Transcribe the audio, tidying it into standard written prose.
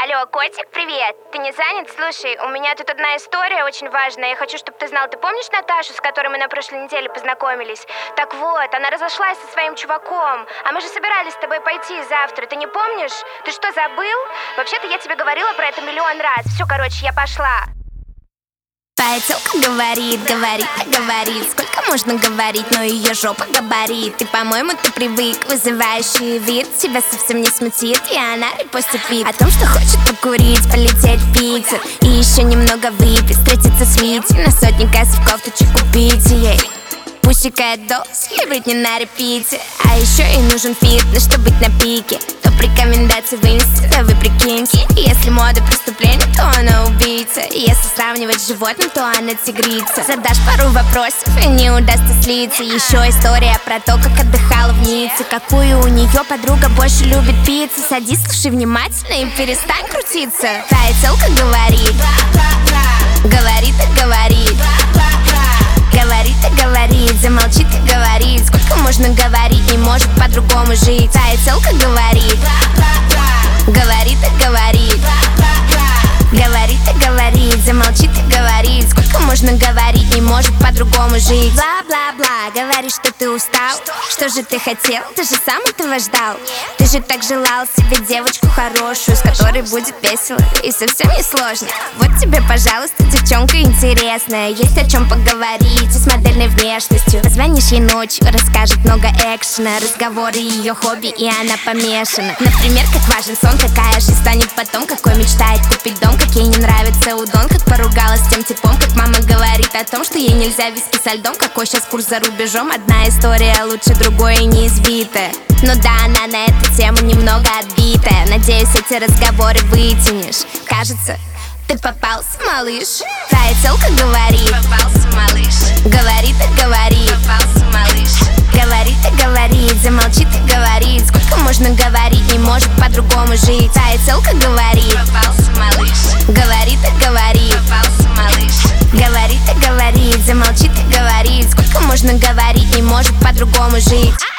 Алло, котик, привет. Ты не занят? Слушай, у меня тут одна история очень важная. Я хочу, чтобы ты знал. Ты помнишь Наташу, с которой мы на прошлой неделе познакомились? Так вот, она разошлась со своим чуваком. А мы же собирались с тобой пойти завтра. Ты не помнишь? Ты что, забыл? Вообще-то я тебе говорила про это миллион раз. Все, короче, я пошла. Твоя тёлка говорит, сколько можно говорить, но ее жопа габарит. И, по-моему, ты привык, вызывающий вид тебя совсем не смутит. И она репостит вид о том, что хочет покурить, полететь в Питер и еще немного выпить, встретиться с Витей, на сотни кассов кофточек купить ей. Пусикает дос, любит не на репите. А еще ей нужен фитнес, чтобы быть на пике. Топ рекомендаций вынести, да вы прикиньте. Если мода преступление, то она убийца. Если сравнивать с животным, то она тигрица. Задашь пару вопросов и не удастся слиться. Еще история про то, как отдыхала в Ницце. Какую у нее подруга больше любит пиццу. Садись, слушай внимательно и перестань крутиться. Твоя тёлка говорит, говорит и говорит, говорит и говорит, замолчит и говорит. Сколько можно говорить, не может по-другому жить. Твоя тёлка говорит, говорит и говорит, говорит и говорит, замолчит и говорит. Сколько можно говорить, не может по-другому жить. Бла-бла-бла, говоришь, что ты устал. Что же ты хотел? Ты же сам этого ждал. Ты же так желал себе девочку хорошую, с которой будет весело и совсем не сложно. Вот тебе, пожалуйста, девчонка интересная. Есть о чем поговорить, с модельной внешностью. Позвонишь ей ночью, расскажет много экшена. Разговоры ее хобби, и она помешана. Например, как важен сон, какая же станет потом. Какой мечтает купить дом, как ей не нравится удон. Как поругалась с тем типом, как мама говорит о том, что ей нельзя виски со льдом. Какой сейчас курс за рубежом, одна история лучше другой и не избитая. Ну да, она на эту тему немного отбитая. Надеюсь, эти разговоры вытянешь. Кажется, ты попался, малыш. Твоя тёлка говорит, попался, малыш. Говорит и говорит, попался, малыш. Говорит и говорит, замолчит и говорит. Сколько можно говорить, не может по-другому жить. Твоя тёлка говорит, попался, малыш. Говорит и говорит, попался, малыш. Говорит и говорит, замолчит и говорит. Сколько можно говорить, не может по-другому жить.